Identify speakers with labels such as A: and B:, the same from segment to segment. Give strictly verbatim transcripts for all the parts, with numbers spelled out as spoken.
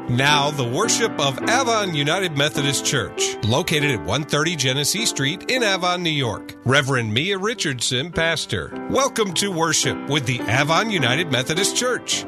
A: Now, the worship of Avon United Methodist Church, located at one thirty Genesee Street in Avon, New York. Reverend Mia Richardson, pastor. Welcome to worship with the Avon United Methodist Church.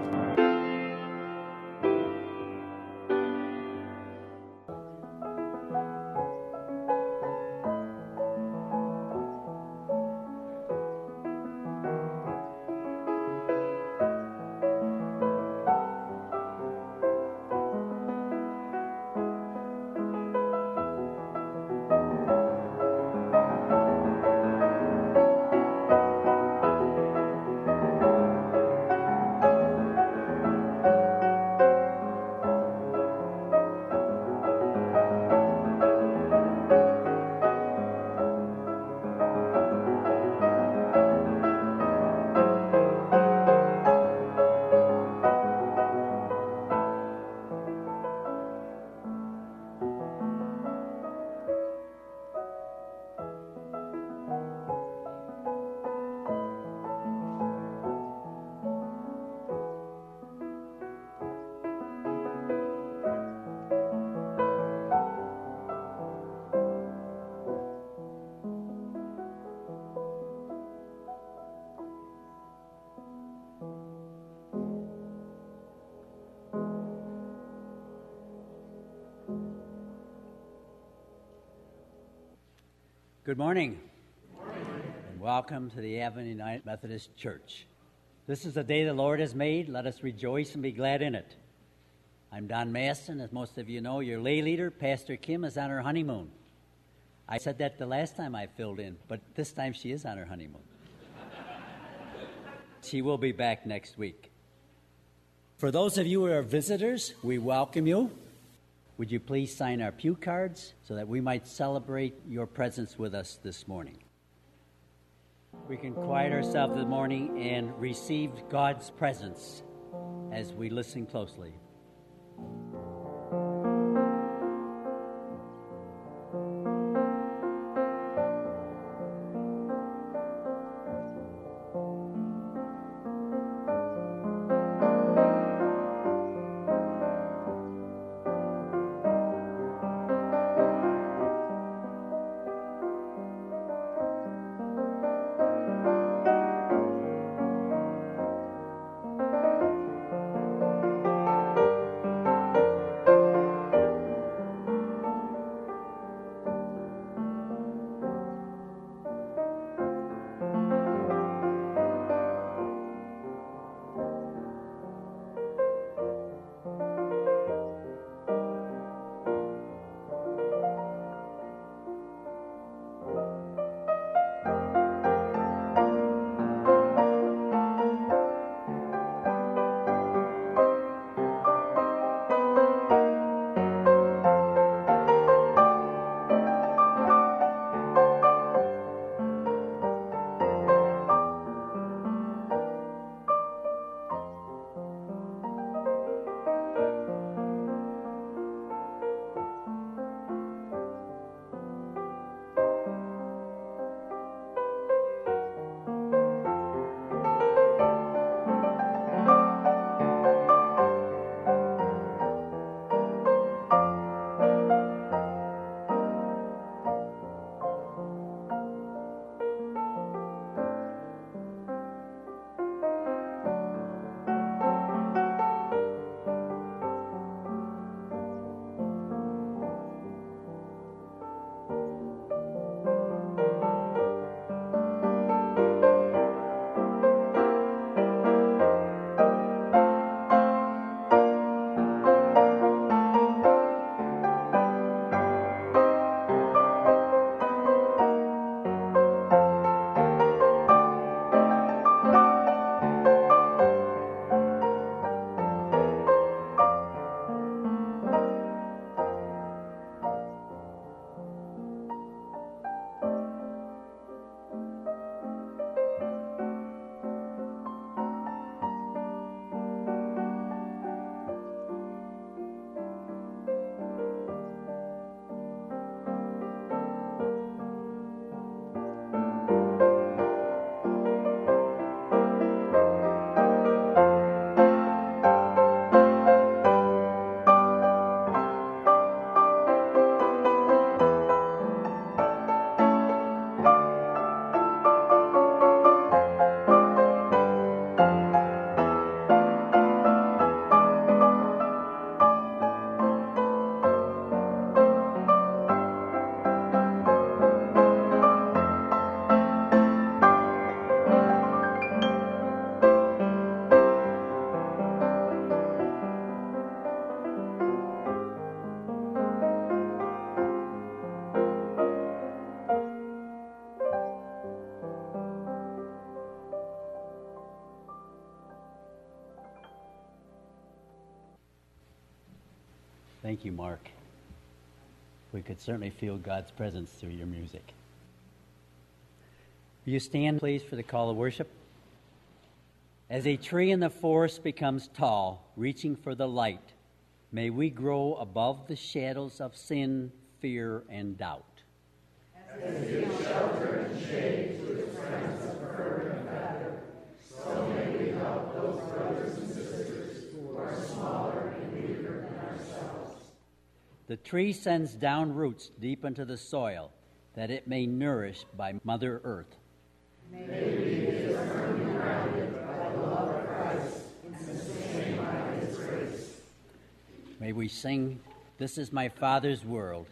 B: Good morning. Good morning, and welcome to the Avon United Methodist Church. This is the day the Lord has made. Let us rejoice and be glad in it. I'm Don Maston. As most of you know, your lay leader, Pastor Kim, is on her honeymoon. I said that the last time I filled in, but this time she is on her honeymoon. She will be back next week. For those of you who are visitors, we welcome you. Would you please sign our pew cards so that we might celebrate your presence with us this morning? We can quiet ourselves this morning and receive God's presence as we listen closely. Thank you, Mark. We could certainly feel God's presence through your music. Will you stand, please, for the call of worship? As a tree in the forest becomes tall, reaching for the light, may we grow above the shadows of sin, fear, and doubt.
C: As we give shelter and shade to the friends of burden and feather, so may we help those brothers and sisters who are smaller and weaker than ourselves.
B: The tree sends down roots deep into the soil, that it may nourish by Mother Earth.
C: May we be firmly grounded by the love of Christ and sustained by His grace.
B: May we sing, "This is my Father's world."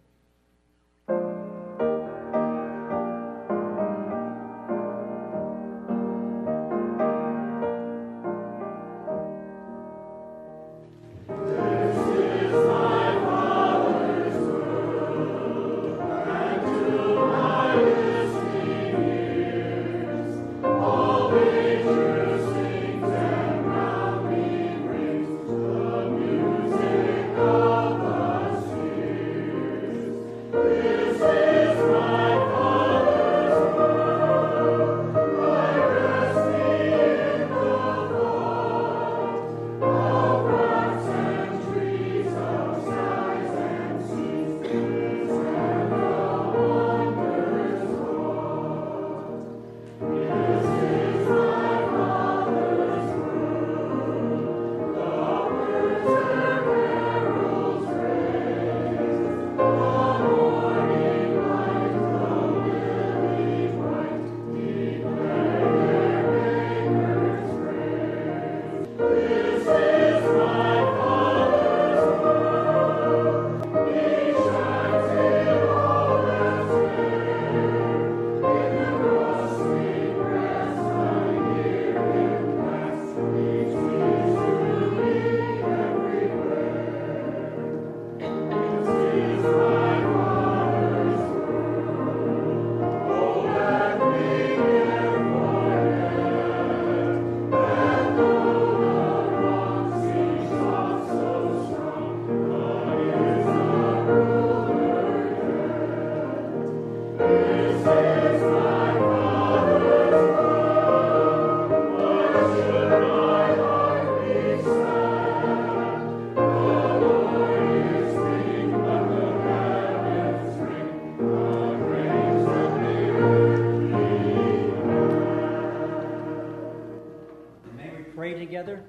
B: Together.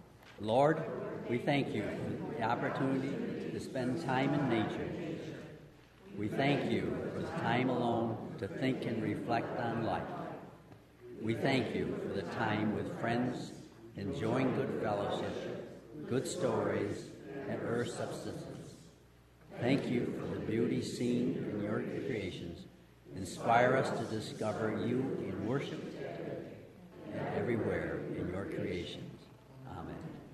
B: Lord, we thank you for the opportunity to spend time in nature. We thank you for the time alone to think and reflect on life. We thank you for the time with friends, enjoying good fellowship, good stories, and earth's subsistence. Thank you for the beauty seen in your creations. Inspire us to discover you in worship and everywhere in your creations. Amen.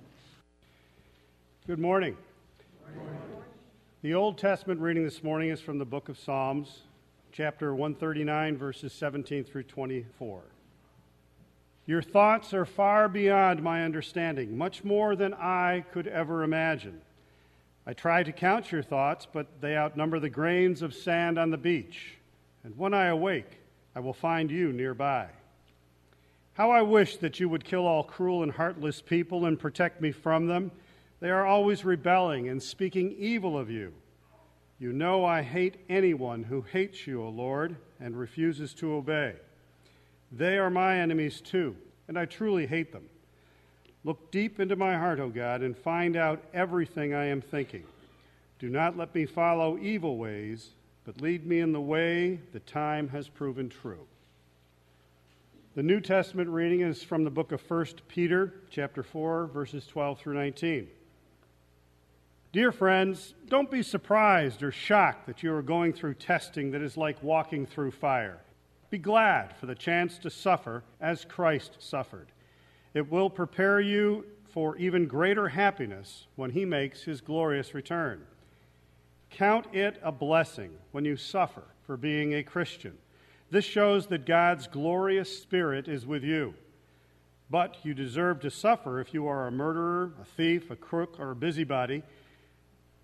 D: Good morning. Good morning. The Old Testament reading this morning is from the book of Psalms, chapter one thirty-nine, verses seventeen through twenty-four. Your thoughts are far beyond my understanding, much more than I could ever imagine. I try to count your thoughts, but they outnumber the grains of sand on the beach. And when I awake, I will find you nearby. How I wish that you would kill all cruel and heartless people and protect me from them. They are always rebelling and speaking evil of you. You know I hate anyone who hates you, O Lord, and refuses to obey. They are my enemies too, and I truly hate them. Look deep into my heart, O God, and find out everything I am thinking. Do not let me follow evil ways, but lead me in the way the time has proven true. The New Testament reading is from the book of First Peter, chapter four, verses twelve through nineteen. Dear friends, don't be surprised or shocked that you are going through testing that is like walking through fire. Be glad for the chance to suffer as Christ suffered. It will prepare you for even greater happiness when he makes his glorious return. Count it a blessing when you suffer for being a Christian. This shows that God's glorious Spirit is with you. But you deserve to suffer if you are a murderer, a thief, a crook, or a busybody.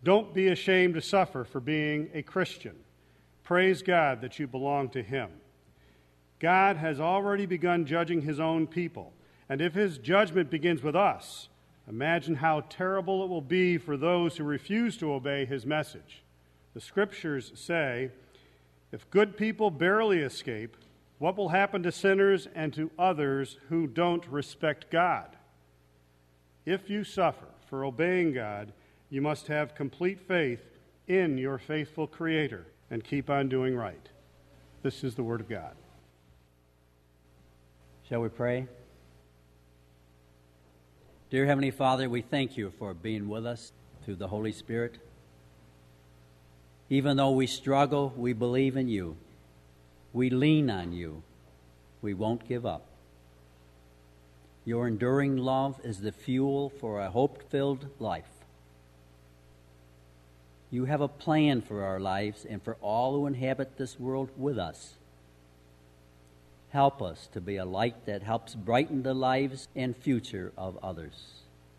D: Don't be ashamed to suffer for being a Christian. Praise God that you belong to Him. God has already begun judging His own people, and if His judgment begins with us, imagine how terrible it will be for those who refuse to obey His message. The Scriptures say, if good people barely escape, what will happen to sinners and to others who don't respect God? If you suffer for obeying God, you must have complete faith in your faithful Creator and keep on doing right. This is the Word of God.
B: Shall we pray? Dear Heavenly Father, we thank you for being with us through the Holy Spirit. Even though we struggle, we believe in you. We lean on you. We won't give up. Your enduring love is the fuel for a hope-filled life. You have a plan for our lives and for all who inhabit this world with us. Help us to be a light that helps brighten the lives and future of others.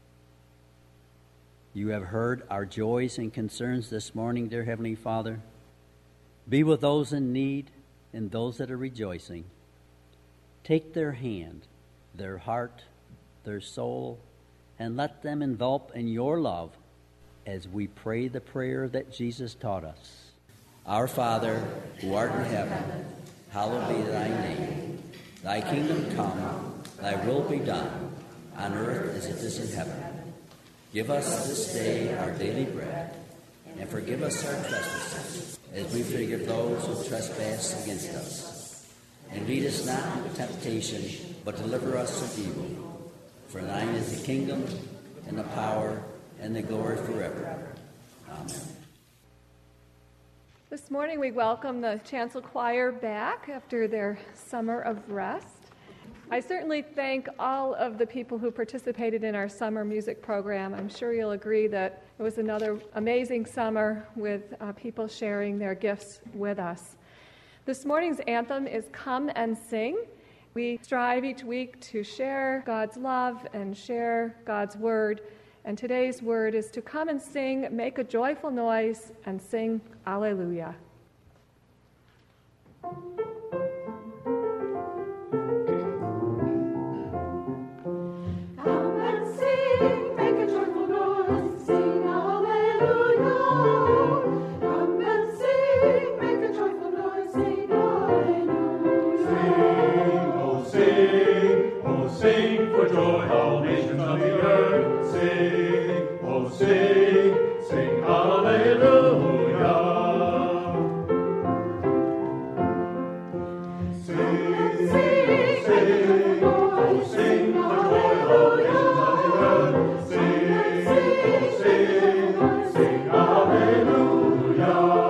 B: You have heard our joys and concerns this morning, dear Heavenly Father. Be with those in need and those that are rejoicing. Take their hand, their heart, their soul, and let them envelop in your love as we pray the prayer that Jesus taught us. Our Father, who art in heaven, hallowed be thy name. Thy kingdom come, thy will be done, on earth as it is in heaven. Give us this day our daily bread, and forgive us our trespasses, as we forgive those who trespass against us. And lead us not into temptation, but deliver us from evil. For thine is the kingdom, and the power, and the glory forever. Amen.
E: This morning we welcome the Chancel Choir back after their summer of rest. I certainly thank all of the people who participated in our summer music program. I'm sure you'll agree that it was another amazing summer with uh, people sharing their gifts with us. This morning's anthem is Come and Sing. We strive each week to share God's love and share God's word. And today's word is to come and sing, make a joyful noise, and sing Alleluia.
C: Sing for joy, all nations of the earth. Sing, oh sing, sing hallelujah. Sing, sing, sing, oh sing for joy, all nations of the earth. Sing, oh sing, sing hallelujah.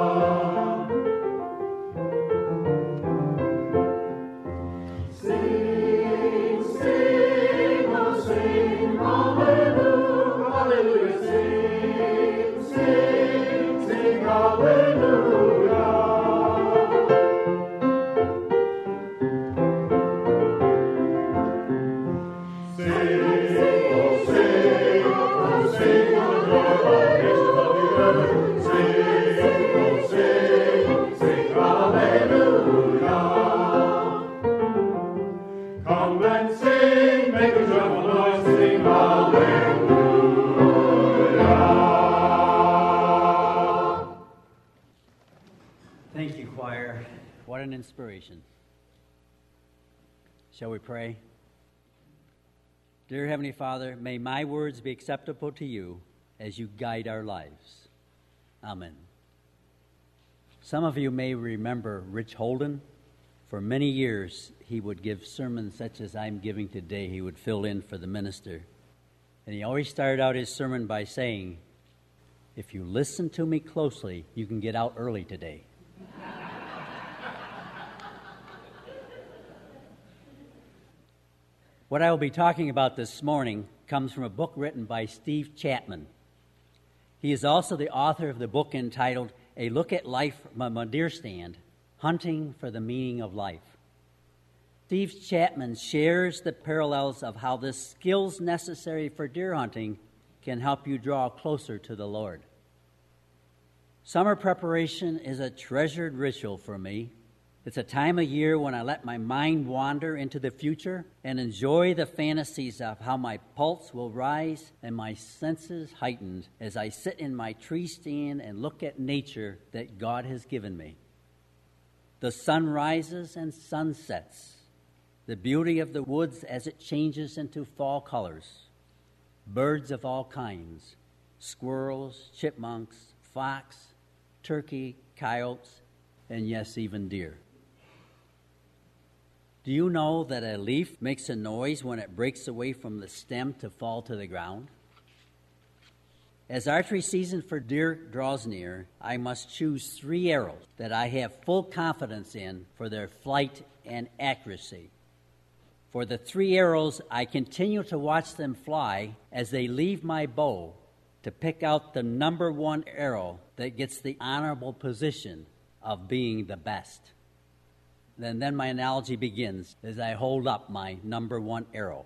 B: Inspiration. Shall we pray? Dear Heavenly Father, may my words be acceptable to you as you guide our lives. Amen. Some of you may remember Rich Holden. For many years, he would give sermons such as I'm giving today. He would fill in for the minister. And he always started out his sermon by saying, if you listen to me closely, you can get out early today. What I will be talking about this morning comes from a book written by Steve Chapman. He is also the author of the book entitled A Look at Life from a Deer Stand, Hunting for the Meaning of Life. Steve Chapman shares the parallels of how the skills necessary for deer hunting can help you draw closer to the Lord. Summer preparation is a treasured ritual for me. It's a time of year when I let my mind wander into the future and enjoy the fantasies of how my pulse will rise and my senses heightened as I sit in my tree stand and look at nature that God has given me. The sun rises and sun sets, the beauty of the woods as it changes into fall colors, birds of all kinds, squirrels, chipmunks, fox, turkey, coyotes, and yes, even deer. Do you know that a leaf makes a noise when it breaks away from the stem to fall to the ground? As archery season for deer draws near, I must choose three arrows that I have full confidence in for their flight and accuracy. For the three arrows, I continue to watch them fly as they leave my bow to pick out the number one arrow that gets the honorable position of being the best. And then my analogy begins as I hold up my number one arrow.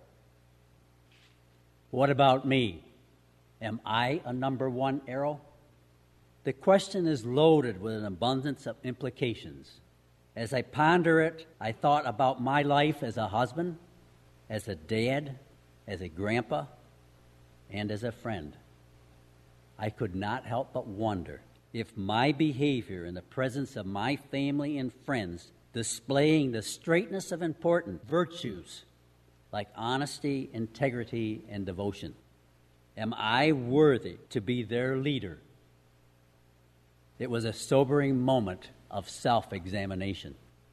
B: What about me? Am I a number one arrow? The question is loaded with an abundance of implications. As I ponder it, I thought about my life as a husband, as a dad, as a grandpa, and as a friend. I could not help but wonder if my behavior in the presence of my family and friends, displaying the straightness of important virtues like honesty, integrity, and devotion, am I worthy to be their leader? It was a sobering moment of self-examination.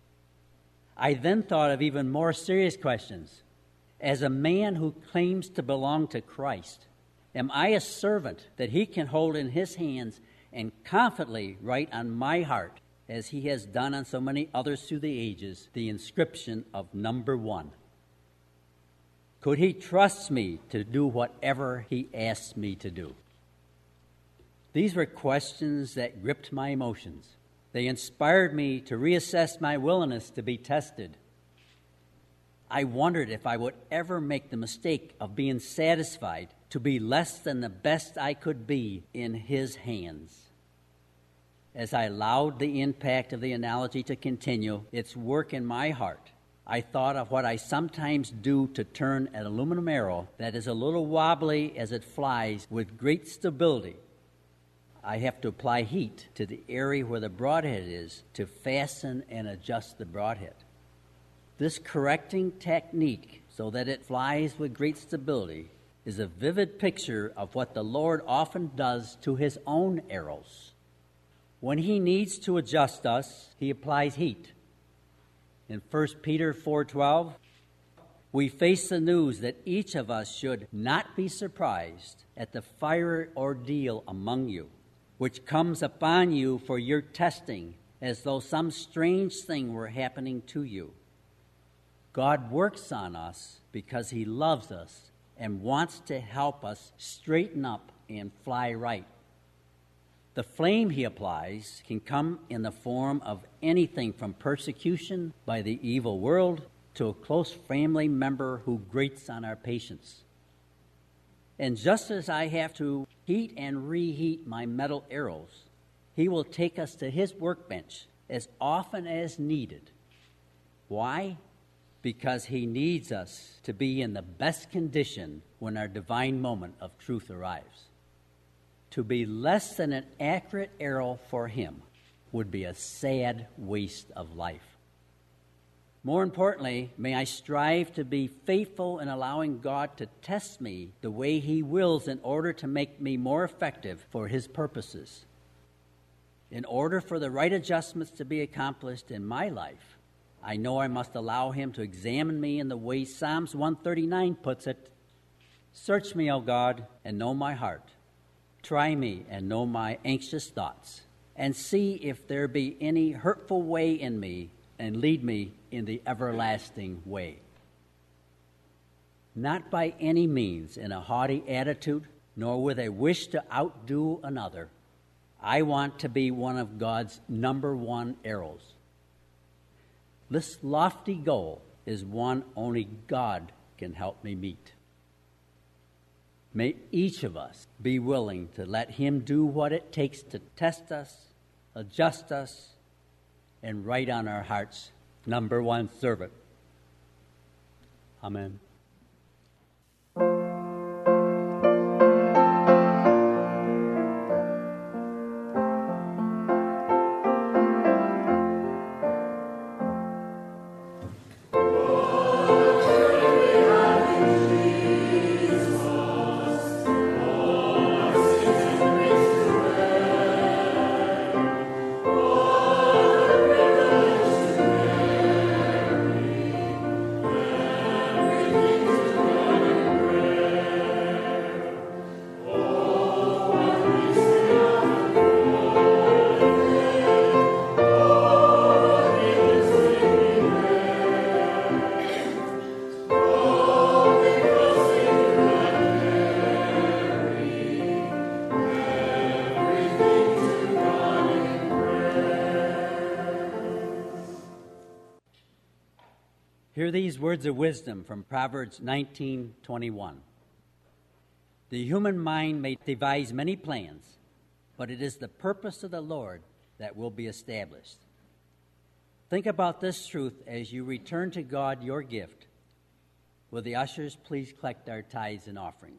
B: I then thought of even more serious questions. As a man who claims to belong to Christ, am I a servant that he can hold in his hands and confidently write on my heart, as he has done on so many others through the ages, the inscription of number one? Could he trust me to do whatever he asks me to do? These were questions that gripped my emotions. They inspired me to reassess my willingness to be tested. I wondered if I would ever make the mistake of being satisfied to be less than the best I could be in his hands. As I allowed the impact of the analogy to continue its work in my heart, I thought of what I sometimes do to turn an aluminum arrow that is a little wobbly as it flies with great stability. I have to apply heat to the area where the broadhead is to fasten and adjust the broadhead. This correcting technique so that it flies with great stability is a vivid picture of what the Lord often does to his own arrows. When he needs to adjust us, he applies heat. In First Peter four twelve, we face the news that each of us should not be surprised at the fiery ordeal among you, which comes upon you for your testing, as though some strange thing were happening to you. God works on us because he loves us and wants to help us straighten up and fly right. The flame he applies can come in the form of anything from persecution by the evil world to a close family member who grates on our patience. And just as I have to heat and reheat my metal arrows, he will take us to his workbench as often as needed. Why? Because he needs us to be in the best condition when our divine moment of truth arrives. To be less than an accurate arrow for him would be a sad waste of life. More importantly, may I strive to be faithful in allowing God to test me the way he wills in order to make me more effective for his purposes. In order for the right adjustments to be accomplished in my life, I know I must allow him to examine me in the way Psalms one thirty-nine puts it. Search me, O God, and know my heart. Try me and know my anxious thoughts, and see if there be any hurtful way in me, and lead me in the everlasting way. Not by any means in a haughty attitude, nor with a wish to outdo another. I want to be one of God's number one arrows. This lofty goal is one only God can help me meet. May each of us be willing to let him do what it takes to test us, adjust us, and write on our hearts, number one, servant. Amen. Hear these words of wisdom from Proverbs nineteen twenty-one. The human mind may devise many plans, but it is the purpose of the Lord that will be established. Think about this truth as you return to God your gift. Will the ushers please collect our tithes and offerings?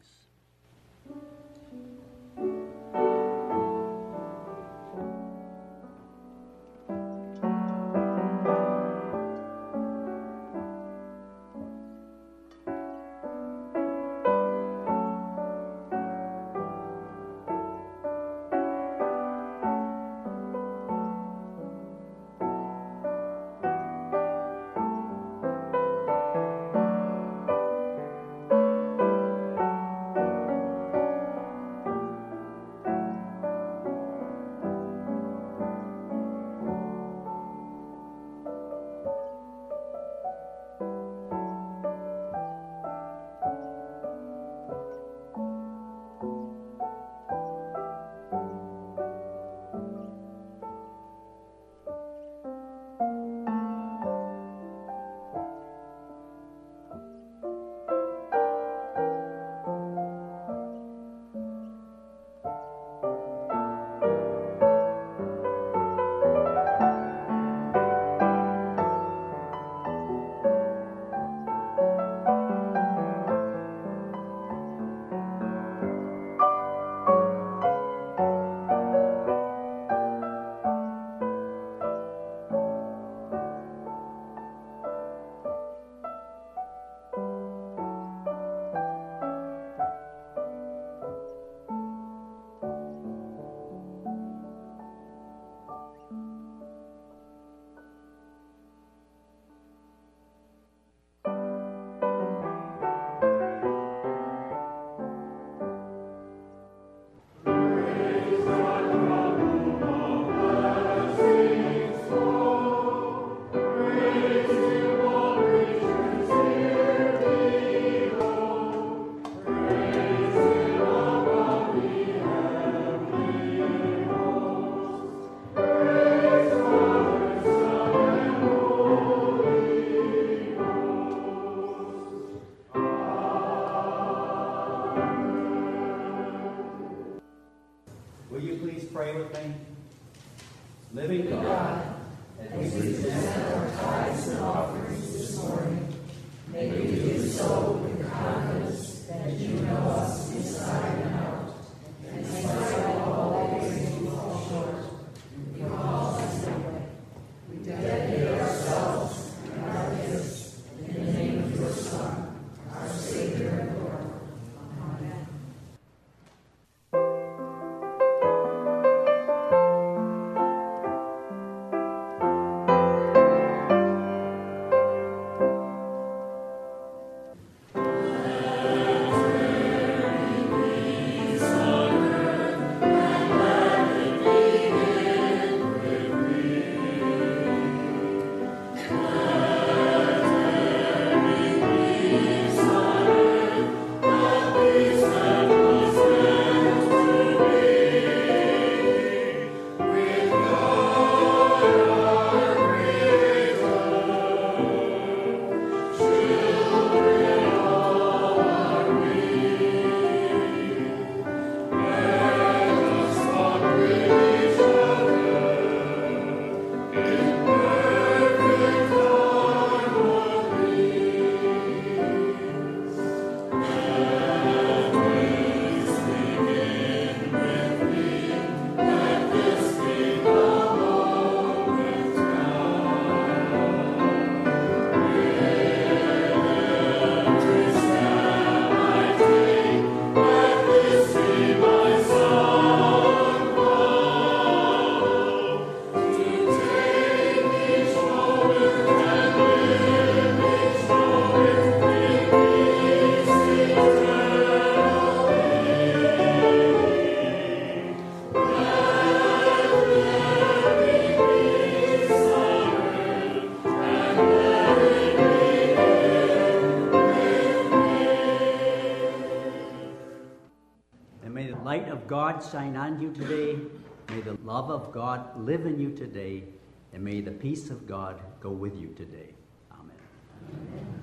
F: Will you please pray with me? Living God, as we present our tithes and offerings this morning, may we do so with confidence that you know us inside and out, and in spite of all the ways we fall short, you call us anyway. We dedicate ourselves and our gifts in the name of your Son, our Savior and Lord. Amen.
C: Let
B: God shine on you today. May the love of God live in you today. And may the peace of God go with you today. Amen. Amen.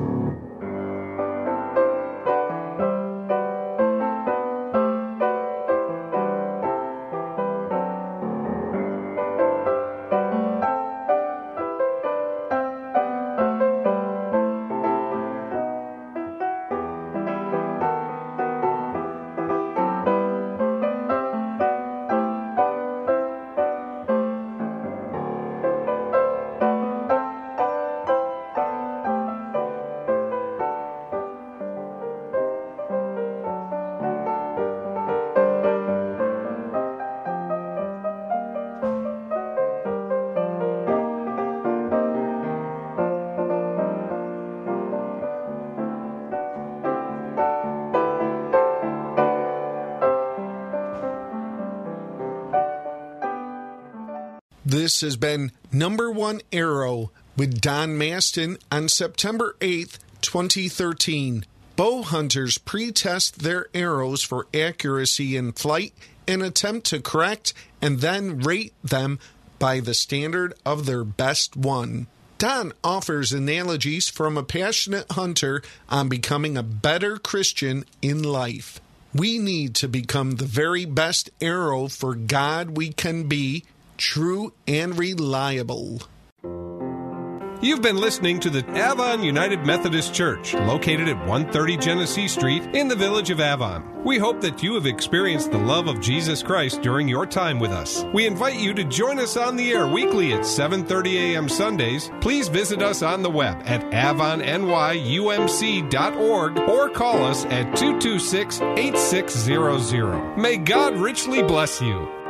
G: This has been Number One Arrow with Don Maston on September eighth, twenty thirteen. Bow hunters pre-test their arrows for accuracy in flight and attempt to correct and then rate them by the standard of their best one. Don offers analogies from a passionate hunter on becoming a better Christian in life. We need to become the very best arrow for God we can be, true and reliable.
A: You've been listening to the Avon United Methodist Church, located at one thirty Genesee Street in the village of Avon. We hope that you have experienced the love of Jesus Christ during your time with us. We invite you to join us on the air weekly at seven thirty a.m. Sundays. Please visit us on the web at avon n y u m c dot org or call us at two two six, eight six zero zero. May God richly bless you.